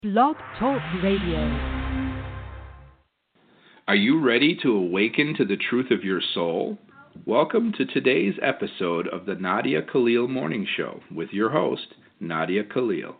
Blog Talk Radio. Are you ready to awaken to the truth of your soul? Welcome to today's episode of the Nadia Khalil Morning Show with your host, Nadia Khalil.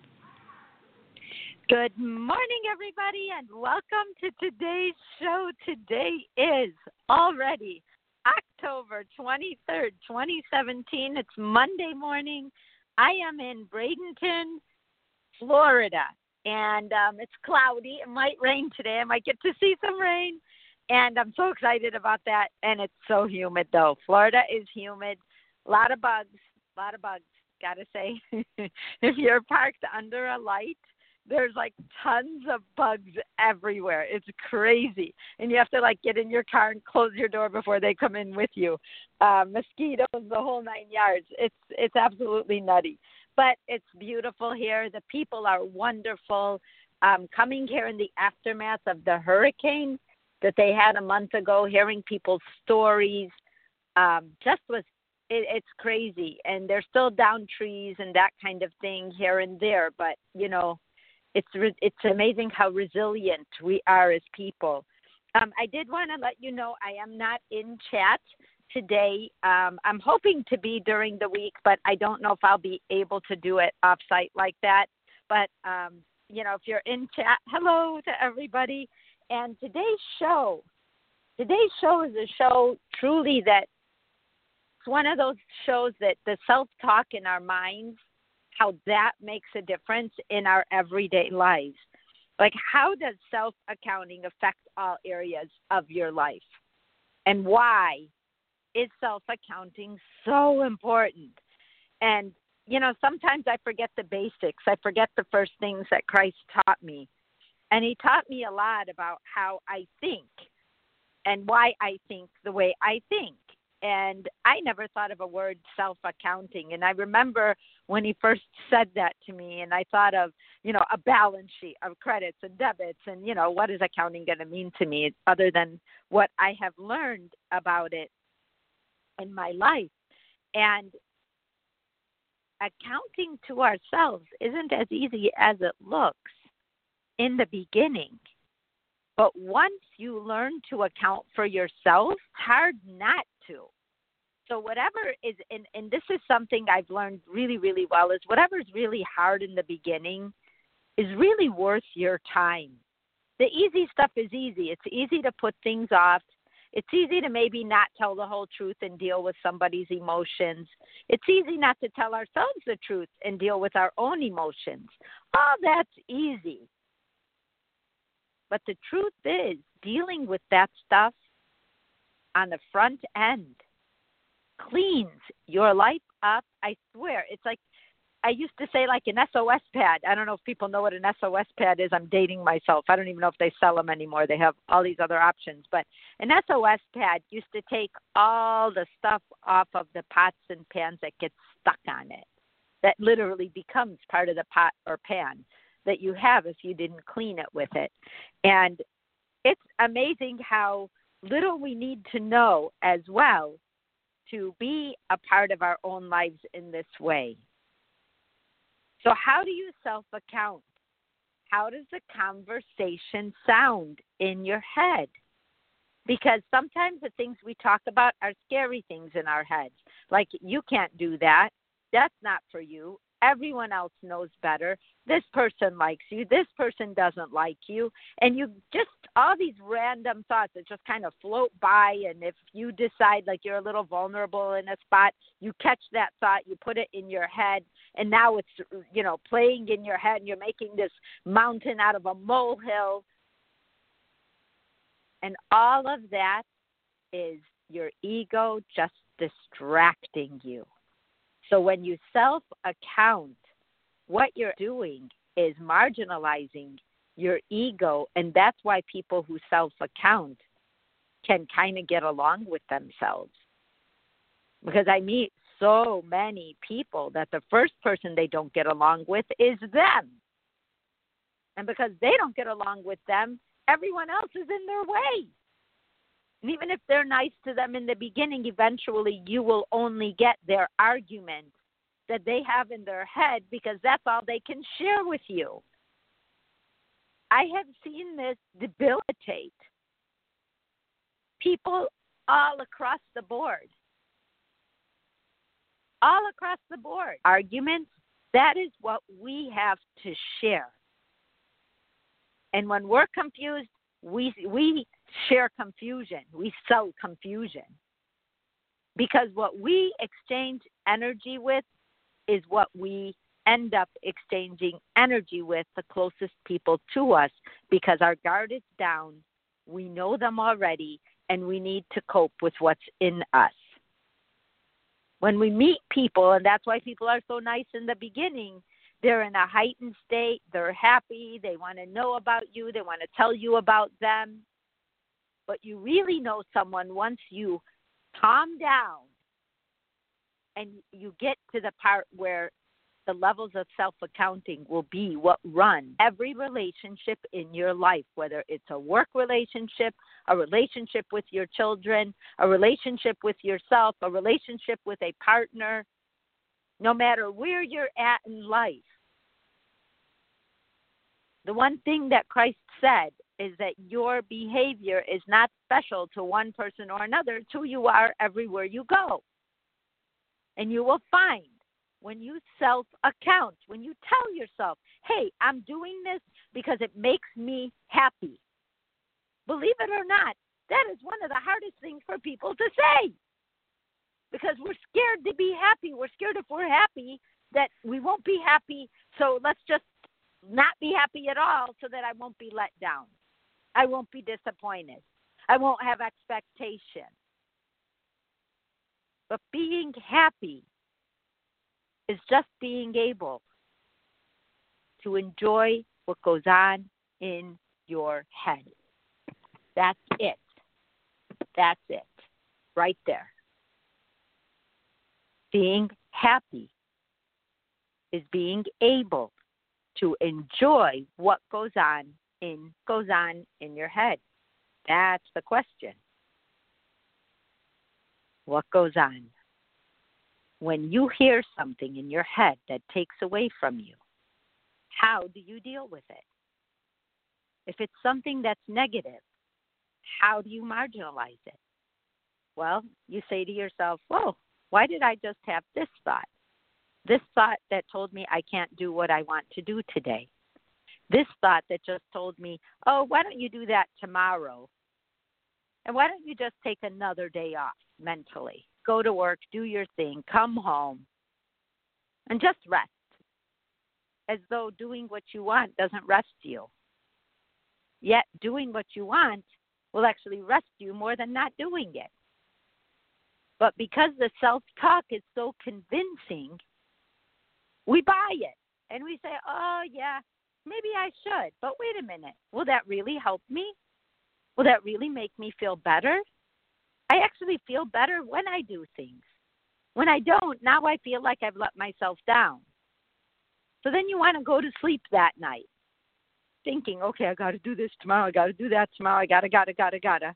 Good morning, everybody, and welcome to today's show. Today is already October 23rd, 2017. It's Monday morning. I am in Bradenton, Florida. And it's cloudy. It might rain today. I might get to see some rain. And I'm so excited about that. And it's so humid, though. Florida is humid. A lot of bugs. Got to say. If you're parked under a light, there's like tons of bugs everywhere. It's crazy. And you have to like get in your car and close your door before they come in with you. Mosquitoes, the whole 9 yards. It's absolutely nutty. But it's beautiful here. The people are wonderful. Coming here in the aftermath of the hurricane that they had a month ago, hearing people's stories, it's crazy. And they're still down trees and that kind of thing here and there. But, you know, it's amazing how resilient we are as people. I did want to let you know I am not in chat today. I'm hoping to be during the week, but I don't know if I'll be able to do it off-site like that. But, you know, if you're in chat, hello to everybody. And today's show is a show truly that it's one of those shows that the self-talk in our minds, how that makes a difference in our everyday lives. Like, how does self-accounting affect all areas of your life? And why is self-accounting so important? And, you know, sometimes I forget the basics. I forget the first things that Christ taught me. And he taught me a lot about how I think and why I think the way I think. And I never thought of a word self-accounting. And I remember when he first said that to me, and I thought of, you know, a balance sheet of credits and debits. And, you know, what is accounting going to mean to me other than what I have learned about it in my life? And accounting to ourselves isn't as easy as it looks in the beginning. But once you learn to account for yourself, it's hard not to. So whatever is, and this is something I've learned really, really well, is whatever is really hard in the beginning is really worth your time. The easy stuff is easy. It's easy to put things off. It's easy to maybe not tell the whole truth and deal with somebody's emotions. It's easy not to tell ourselves the truth and deal with our own emotions. All that's easy. But the truth is, dealing with that stuff on the front end cleans your life up. I swear. It's like, I used to say like an SOS pad. I don't know if people know what an SOS pad is. I'm dating myself. I don't even know if they sell them anymore. They have all these other options. But an SOS pad used to take all the stuff off of the pots and pans that gets stuck on it. That literally becomes part of the pot or pan that you have if you didn't clean it with it. And it's amazing how little we need to know as well to be a part of our own lives in this way. So how do you self-account? How does the conversation sound in your head? Because sometimes the things we talk about are scary things in our heads. Like, you can't do that. That's not for you. Everyone else knows better. This person likes you. This person doesn't like you. And you just, all these random thoughts that just kind of float by. And if you decide like you're a little vulnerable in a spot, you catch that thought, you put it in your head, and now it's, you know, playing in your head, and you're making this mountain out of a molehill. And all of that is your ego just distracting you. So when you self-account, what you're doing is marginalizing your ego, and that's why people who self-account can kind of get along with themselves. Because I meet so many people that the first person they don't get along with is them. And because they don't get along with them, everyone else is in their way. And even if they're nice to them in the beginning, eventually you will only get their argument that they have in their head because that's all they can share with you. I have seen this debilitate people all across the board. All across the board. Arguments, that is what we have to share. And when we're confused, we share confusion. We sow confusion. Because what we exchange energy with is what we end up exchanging energy with the closest people to us, because our guard is down, we know them already, and we need to cope with what's in us. When we meet people, and that's why people are so nice in the beginning, they're in a heightened state, they're happy, they want to know about you, they want to tell you about them. But you really know someone once you calm down and you get to the part where the levels of self-accounting will be what run every relationship in your life, whether it's a work relationship, a relationship with your children, a relationship with yourself, a relationship with a partner, no matter where you're at in life. The one thing that Christ said is that your behavior is not special to one person or another. It's who you are everywhere you go. And you will find when you self-account, when you tell yourself, hey, I'm doing this because it makes me happy. Believe it or not, that is one of the hardest things for people to say. Because we're scared to be happy. We're scared if we're happy that we won't be happy, so let's just not be happy at all so that I won't be let down. I won't be disappointed. I won't have expectation. But being happy is just being able to enjoy what goes on in your head. That's it. That's it. Right there. Being happy is being able to enjoy what goes on in your head. That's the question. What goes on? When you hear something in your head that takes away from you, how do you deal with it? If it's something that's negative, how do you marginalize it? Well, you say to yourself, whoa, why did I just have this thought? This thought that told me I can't do what I want to do today. This thought that just told me, oh, why don't you do that tomorrow? And why don't you just take another day off mentally? Go to work, do your thing, come home, and just rest. As though doing what you want doesn't rest you. Yet doing what you want will actually rest you more than not doing it. But because the self-talk is so convincing, we buy it. And we say, oh, yeah, maybe I should. But wait a minute. Will that really help me? Will that really make me feel better? I actually feel better when I do things. When I don't, now I feel like I've let myself down. So then you want to go to sleep that night thinking, okay, I got to do this tomorrow. I got to do that tomorrow. I got to.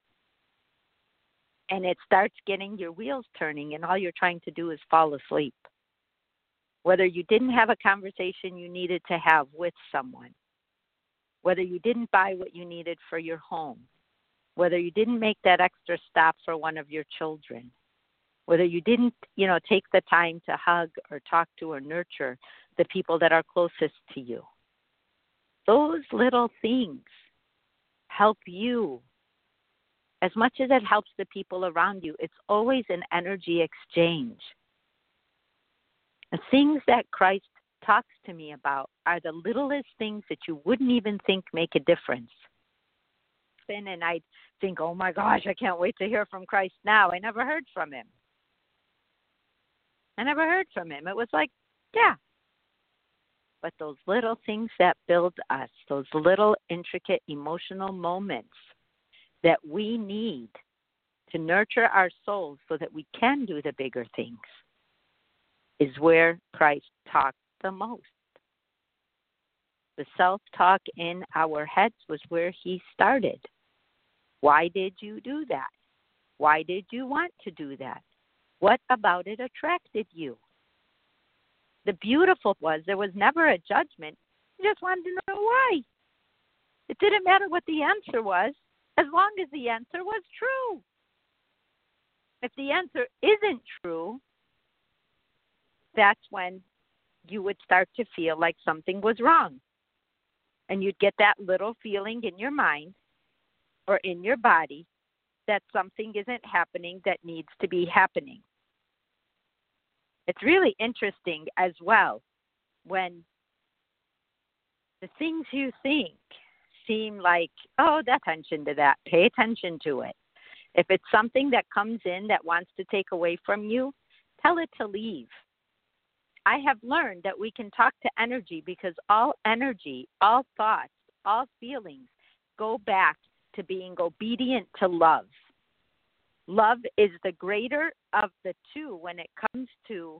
And it starts getting your wheels turning, and all you're trying to do is fall asleep. Whether you didn't have a conversation you needed to have with someone, whether you didn't buy what you needed for your home, whether you didn't make that extra stop for one of your children, whether you didn't, take the time to hug or talk to or nurture the people that are closest to you. Those little things help you. As much as it helps the people around you, it's always an energy exchange. The things that Christ talks to me about are the littlest things that you wouldn't even think make a difference. And I'd think, oh my gosh, I can't wait to hear from Christ now. I never heard from him. It was like, yeah. But those little things that build us, those little intricate emotional moments that we need to nurture our souls so that we can do the bigger things, is where Christ talked the most. The self-talk in our heads was where he started. Why did you do that? Why did you want to do that? What about it attracted you? The beautiful was there was never a judgment. You just wanted to know why. It didn't matter what the answer was, as long as the answer was true. If the answer isn't true, that's when you would start to feel like something was wrong. And you'd get that little feeling in your mind or in your body that something isn't happening that needs to be happening. It's really interesting as well when the things you think seem like, oh, that's attention to that. Pay attention to it. If it's something that comes in that wants to take away from you, tell it to leave. I have learned that we can talk to energy because all energy, all thoughts, all feelings go back to being obedient to love. Love is the greater of the two when it comes to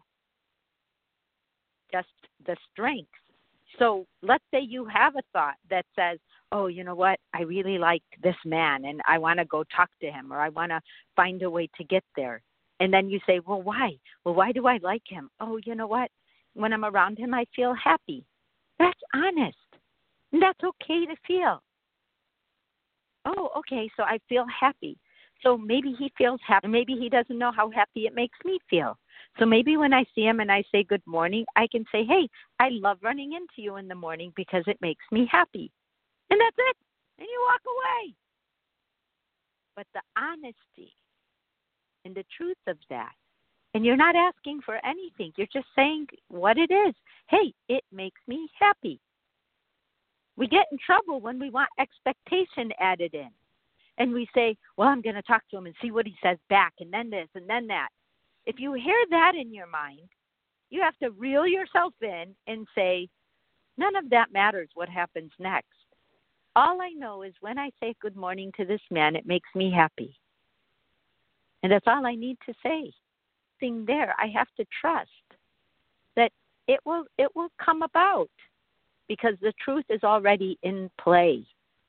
just the strength. So let's say you have a thought that says, oh, you know what, I really like this man and I want to go talk to him or I want to find a way to get there. And then you say, well, why? Well, why do I like him? Oh, you know what, when I'm around him, I feel happy. That's honest. And that's okay to feel. Oh, okay, so I feel happy. So maybe he feels happy. Maybe he doesn't know how happy it makes me feel. So maybe when I see him and I say good morning, I can say, hey, I love running into you in the morning because it makes me happy. And that's it. And you walk away. But the honesty and the truth of that, and you're not asking for anything. You're just saying what it is. Hey, it makes me happy. We get in trouble when we want expectation added in. And we say, well, I'm going to talk to him and see what he says back, and then this, and then that. If you hear that in your mind, you have to reel yourself in and say, none of that matters what happens next. All I know is when I say good morning to this man, it makes me happy. And that's all I need to say. There, I have to trust that it will come about because the truth is already in play.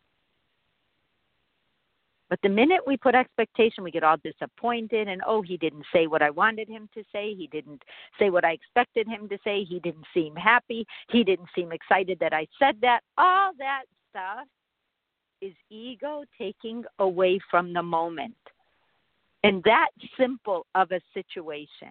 But the minute we put expectation, we get all disappointed and, oh, he didn't say what I wanted him to say. He didn't say what I expected him to say. He didn't seem happy. He didn't seem excited that I said that. All that stuff is ego taking away from the moment. And that simple of a situation.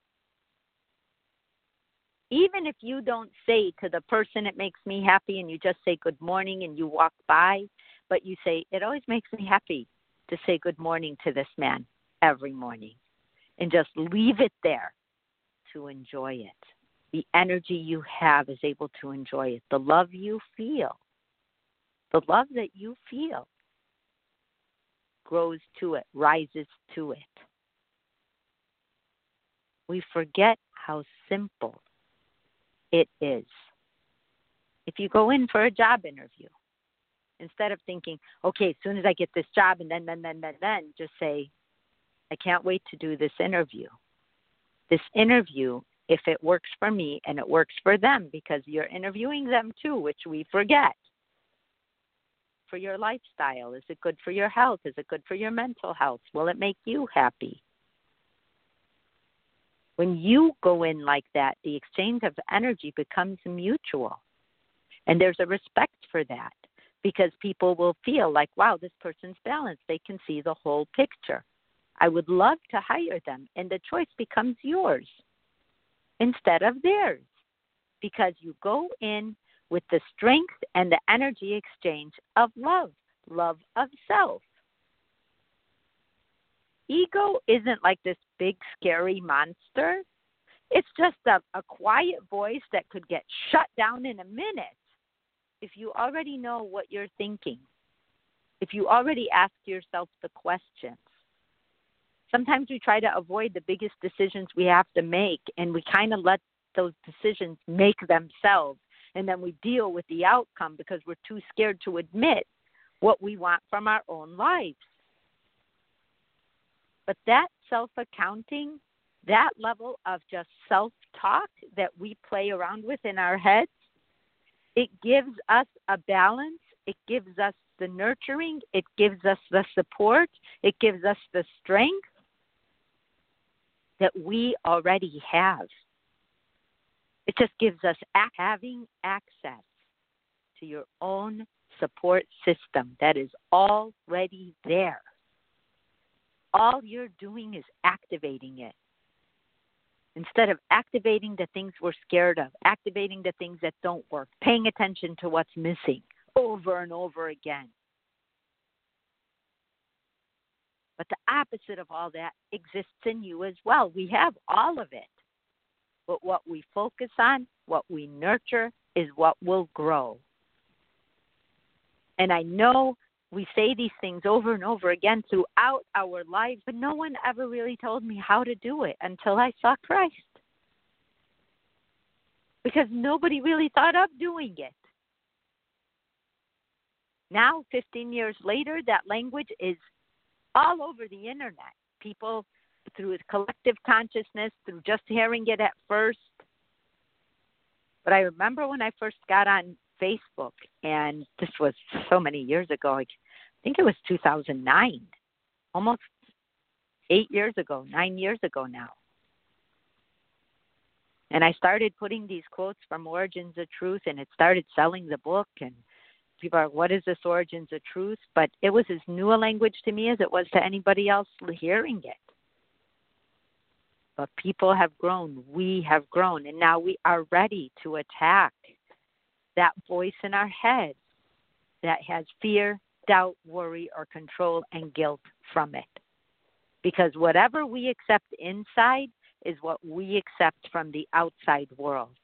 Even if you don't say to the person, it makes me happy, and you just say good morning and you walk by, but you say, it always makes me happy to say good morning to this man every morning. And just leave it there to enjoy it. The energy you have is able to enjoy it. The love you feel, the love that you feel, grows to it, rises to it. We forget how simple it is. If you go in for a job interview, instead of thinking, okay, as soon as I get this job and then, just say, I can't wait to do this interview. This interview, if it works for me and it works for them, because you're interviewing them too, which we forget. For your lifestyle? Is it good for your health? Is it good for your mental health? Will it make you happy? When you go in like that, the exchange of energy becomes mutual. And there's a respect for that because people will feel like, wow, this person's balanced. They can see the whole picture. I would love to hire them. And the choice becomes yours instead of theirs because you go in with the strength and the energy exchange of love of self. Ego isn't like this big, scary monster. It's just a quiet voice that could get shut down in a minute if you already know what you're thinking, if you already ask yourself the questions. Sometimes we try to avoid the biggest decisions we have to make, and we kind of let those decisions make themselves. And then we deal with the outcome because we're too scared to admit what we want from our own lives. But that self-accounting, that level of just self-talk that we play around with in our heads, it gives us a balance. It gives us the nurturing. It gives us the support. It gives us the strength that we already have. It just gives us having access to your own support system that is already there. All you're doing is activating it. Instead of activating the things we're scared of, activating the things that don't work, paying attention to what's missing over and over again. But the opposite of all that exists in you as well. We have all of it. But what we focus on, what we nurture, is what will grow. And I know we say these things over and over again throughout our lives, but no one ever really told me how to do it until I saw Christ. Because nobody really thought of doing it. Now, 15 years later, that language is all over the internet. People, through collective consciousness, through just hearing it at first. But I remember when I first got on Facebook, and this was so many years ago. I think it was 2009, almost 9 years ago now. And I started putting these quotes from Origins of Truth, and it started selling the book, and people are, what is this Origins of Truth? But it was as new a language to me as it was to anybody else hearing it. But people have grown, we have grown, and now we are ready to attack that voice in our head that has fear, doubt, worry, or control and guilt from it. Because whatever we accept inside is what we accept from the outside world.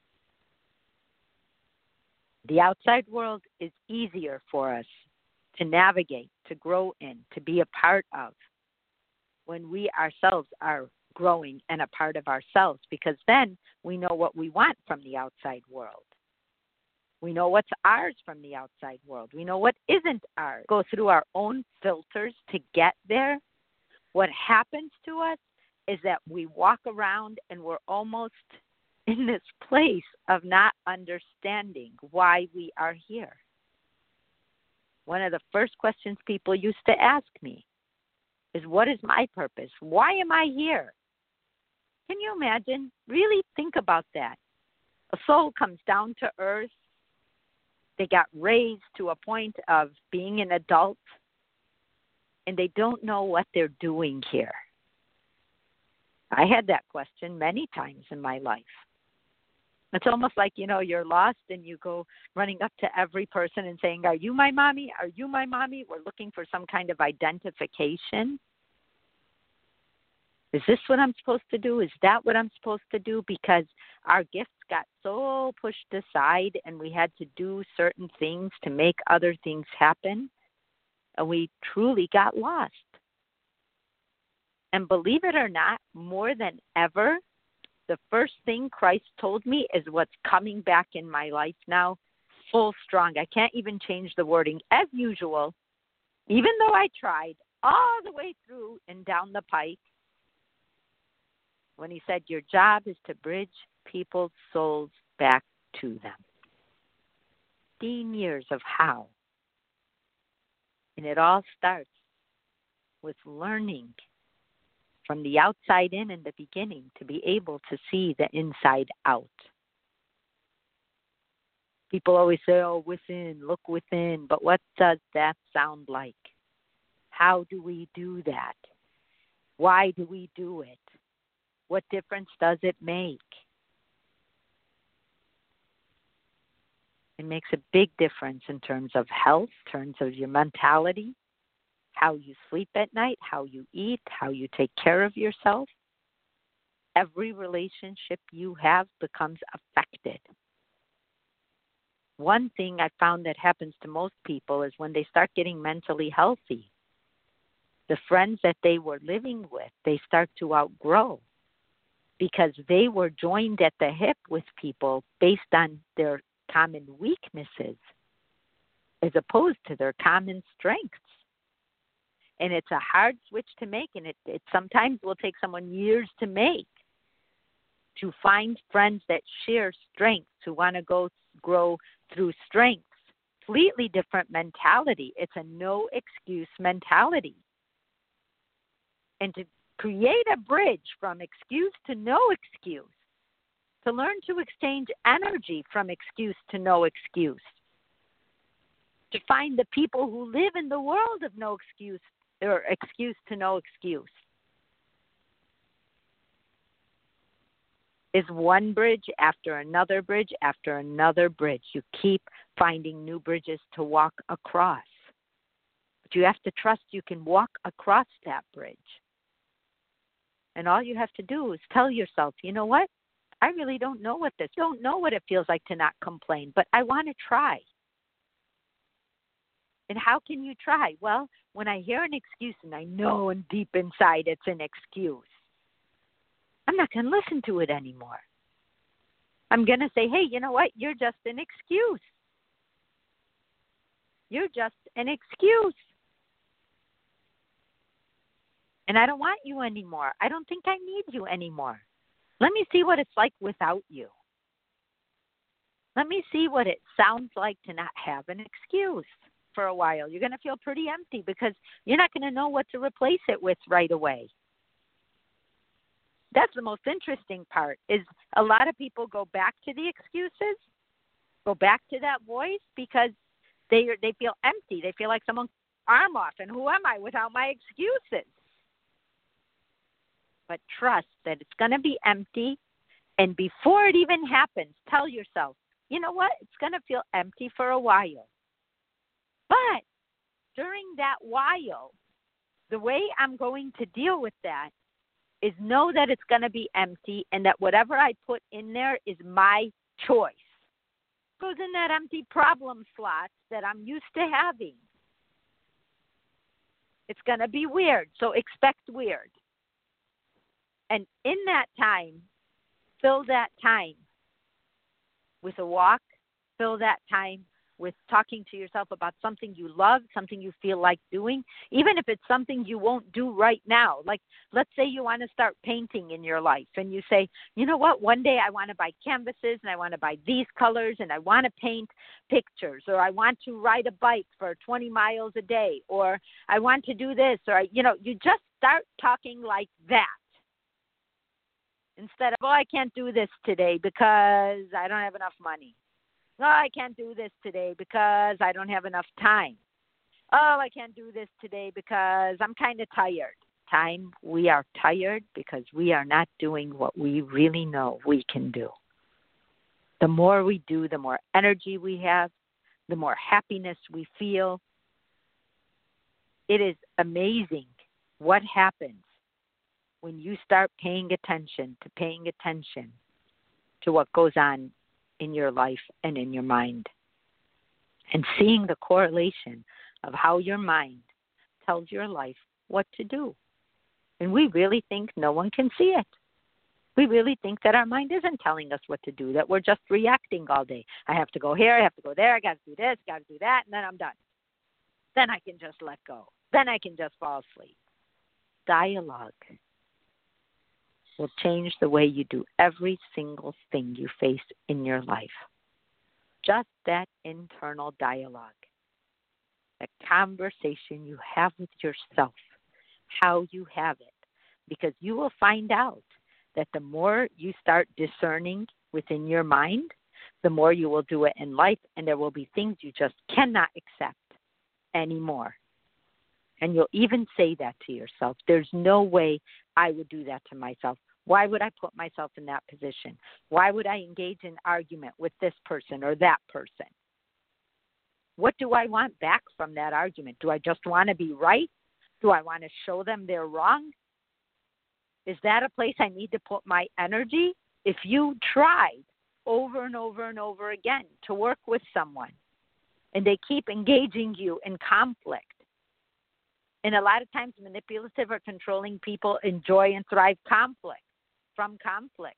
The outside world is easier for us to navigate, to grow in, to be a part of when we ourselves are growing and a part of ourselves, because then we know what we want from the outside world. We know what's ours from the outside world. We know what isn't ours. Go through our own filters to get there. What happens to us is that we walk around and we're almost in this place of not understanding why we are here. One of the first questions people used to ask me is, what is my purpose? Why am I here? Can you imagine? Really think about that. A soul comes down to earth. They got raised to a point of being an adult, and they don't know what they're doing here. I had that question many times in my life. It's almost like, you're lost and you go running up to every person and saying, are you my mommy? Are you my mommy? We're looking for some kind of identification. Is this what I'm supposed to do? Is that what I'm supposed to do? Because our gifts got so pushed aside and we had to do certain things to make other things happen. And we truly got lost. And believe it or not, more than ever, the first thing Christ told me is what's coming back in my life now, full strong. I can't even change the wording. As usual, even though I tried all the way through and down the pike, when he said, your job is to bridge people's souls back to them. 15 years of how. And it all starts with learning from the outside in the beginning to be able to see the inside out. People always say, within, look within. But what does that sound like? How do we do that? Why do we do it? What difference does it make? It makes a big difference in terms of health, in terms of your mentality, how you sleep at night, how you eat, how you take care of yourself. Every relationship you have becomes affected. One thing I found that happens to most people is when they start getting mentally healthy, the friends that they were living with, they start to outgrow because they were joined at the hip with people based on their common weaknesses as opposed to their common strengths. And it's a hard switch to make, and it sometimes will take someone years to make, to find friends that share strengths, who want to grow through strengths. Completely different mentality. It's a no excuse mentality. And to create a bridge from excuse to no excuse, to learn to exchange energy from excuse to no excuse, to find the people who live in the world of no excuse or excuse to no excuse. Is one bridge after another bridge after another bridge. You keep finding new bridges to walk across. But you have to trust you can walk across that bridge. And all you have to do is tell yourself, you know what? I really don't know what it feels like to not complain, but I want to try. And how can you try? Well, when I hear an excuse and I know and deep inside it's an excuse, I'm not going to listen to it anymore. I'm going to say, hey, you know what? You're just an excuse. You're just an excuse. And I don't want you anymore. I don't think I need you anymore. Let me see what it's like without you. Let me see what it sounds like to not have an excuse for a while. You're going to feel pretty empty because you're not going to know what to replace it with right away. That's the most interesting part, is a lot of people go back to the excuses, go back to that voice because they feel empty. They feel like someone's arm off, and who am I without my excuses? But trust that it's going to be empty, and before it even happens, tell yourself, you know what? It's going to feel empty for a while. But during that while, the way I'm going to deal with that is know that it's going to be empty and that whatever I put in there is my choice. It goes in that empty problem slot that I'm used to having. It's going to be weird, so expect weird. And in that time, fill that time with a walk, fill that time with talking to yourself about something you love, something you feel like doing, even if it's something you won't do right now. Like, let's say you want to start painting in your life, and you say, you know what, one day I want to buy canvases, and I want to buy these colors, and I want to paint pictures, or I want to ride a bike for 20 miles a day, or I want to do this, or, you just start talking like that. Instead of, oh, I can't do this today because I don't have enough money. Oh, I can't do this today because I don't have enough time. Oh, I can't do this today because I'm kind of tired. We are tired because we are not doing what we really know we can do. The more we do, the more energy we have, the more happiness we feel. It is amazing what happens when you start paying attention to what goes on in your life and in your mind, and seeing the correlation of how your mind tells your life what to do. And we really think no one can see it. We really think that our mind isn't telling us what to do, that we're just reacting all day. I have to go here, I have to go there, I got to do this, got to do that, and then I'm done. Then I can just let go. Then I can just fall asleep. Dialogue will change the way you do every single thing you face in your life. Just that internal dialogue, the conversation you have with yourself, how you have it. Because you will find out that the more you start discerning within your mind, the more you will do it in life, and there will be things you just cannot accept anymore. And you'll even say that to yourself. There's no way I would do that to myself. Why would I put myself in that position? Why would I engage in argument with this person or that person? What do I want back from that argument? Do I just want to be right? Do I want to show them they're wrong? Is that a place I need to put my energy? If you tried over and over and over again to work with someone and they keep engaging you in conflict, and a lot of times manipulative or controlling people enjoy and thrive from conflict.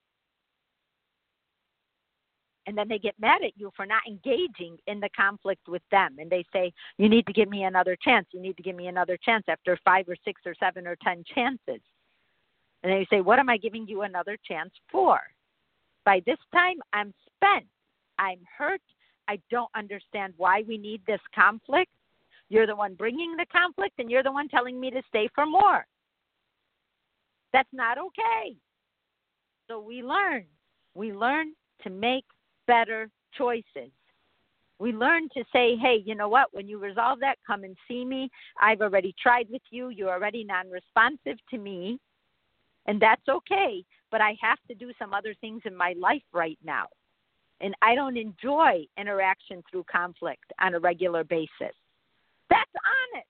And then they get mad at you for not engaging in the conflict with them. And they say, you need to give me another chance. You need to give me another chance after 5 or 6 or 7 or 10 chances. And they say, what am I giving you another chance for? By this time, I'm spent. I'm hurt. I don't understand why we need this conflict. You're the one bringing the conflict, and you're the one telling me to stay for more. That's not okay. So we learn. We learn to make better choices. We learn to say, hey, you know what? When you resolve that, come and see me. I've already tried with you. You're already non-responsive to me. And that's okay. But I have to do some other things in my life right now. And I don't enjoy interaction through conflict on a regular basis. That's honest.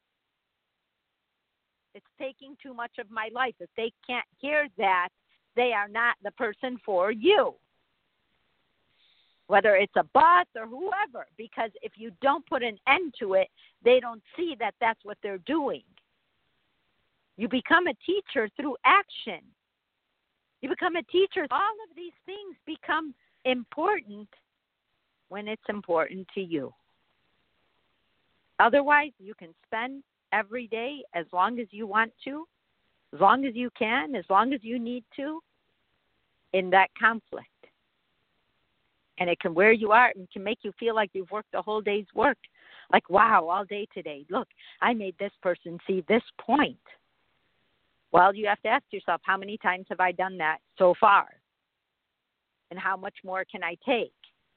It's taking too much of my life. If they can't hear that, they are not the person for you. Whether it's a boss or whoever, because if you don't put an end to it, they don't see that that's what they're doing. You become a teacher through action. You become a teacher. All of these things become important when it's important to you. Otherwise, you can spend every day as long as you want to, as long as you can, as long as you need to, in that conflict. And it can wear you out and can make you feel like you've worked the whole day's work. Like, wow, all day today. Look, I made this person see this point. Well, you have to ask yourself, how many times have I done that so far? And how much more can I take?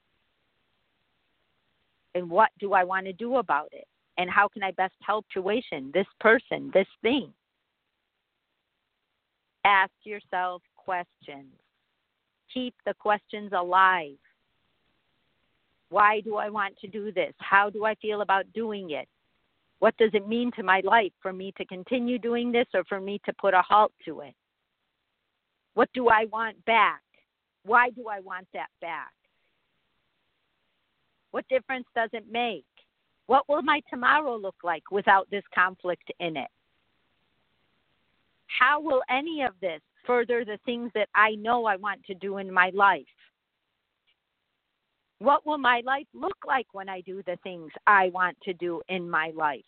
And what do I want to do about it? And how can I best help the situation, this person, this thing? Ask yourself questions. Keep the questions alive. Why do I want to do this? How do I feel about doing it? What does it mean to my life for me to continue doing this or for me to put a halt to it? What do I want back? Why do I want that back? What difference does it make? What will my tomorrow look like without this conflict in it? How will any of this further the things that I know I want to do in my life? What will my life look like when I do the things I want to do in my life?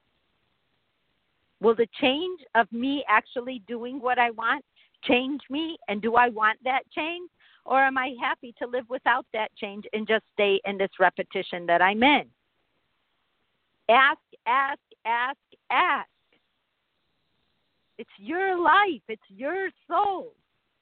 Will the change of me actually doing what I want change me? And do I want that change? Or am I happy to live without that change and just stay in this repetition that I'm in? Ask, ask, ask, ask. It's your life. It's your soul.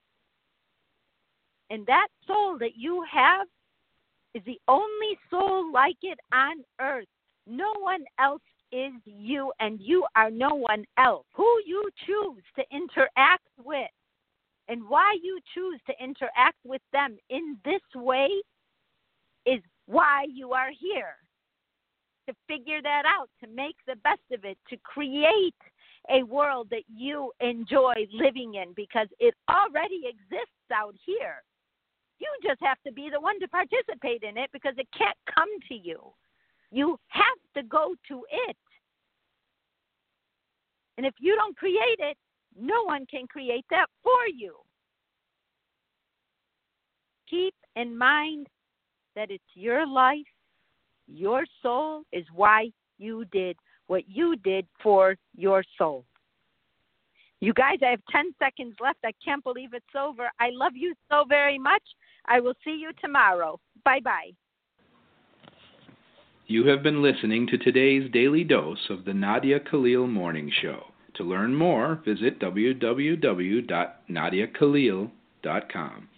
And that soul that you have is the only soul like it on earth. No one else is you, and you are no one else. Who you choose to interact with and why you choose to interact with them in this way is why you are here. To figure that out, to make the best of it, to create a world that you enjoy living in, because it already exists out here. You just have to be the one to participate in it because it can't come to you. You have to go to it. And if you don't create it, no one can create that for you. Keep in mind that it's your life, your soul is why you did what you did for your soul. You guys, I have 10 seconds left. I can't believe it's over. I love you so very much. I will see you tomorrow. Bye-bye. You have been listening to today's daily dose of the Nadia Khalil Morning Show. To learn more, visit www.nadiakhalil.com.